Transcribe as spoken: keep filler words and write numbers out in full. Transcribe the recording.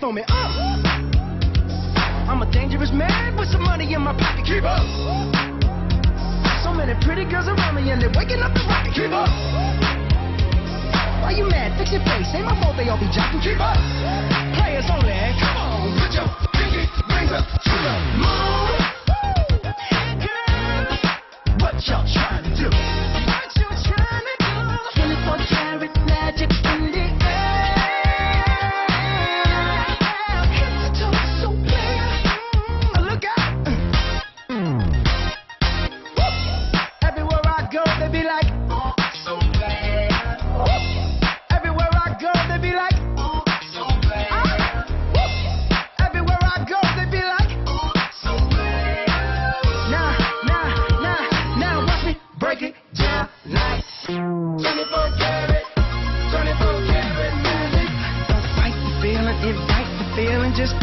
for me. Uh. I'm a dangerous man with some money in my pocket. Keep up. So many pretty girls around me and they're waking up the rocket. Keep up. Why you mad? Fix your face. Ain't my fault they all be jocking. Keep up. Players only. Come on, put your pinky rings up to the moon. Girl, what y'all trying to do? What you trying to do? twenty-four karat magic in the air. Head to toe so clear. Look out. Everywhere I go, they be like, oh, so bad. Everywhere I go, they be like, oh, so bad. Everywhere I go, they be like, oh, so bad. Nah, nah, nah, now watch me break it down nice. twenty-four karat, twenty-four karat magic. Don't fight the feeling, invite the feeling, just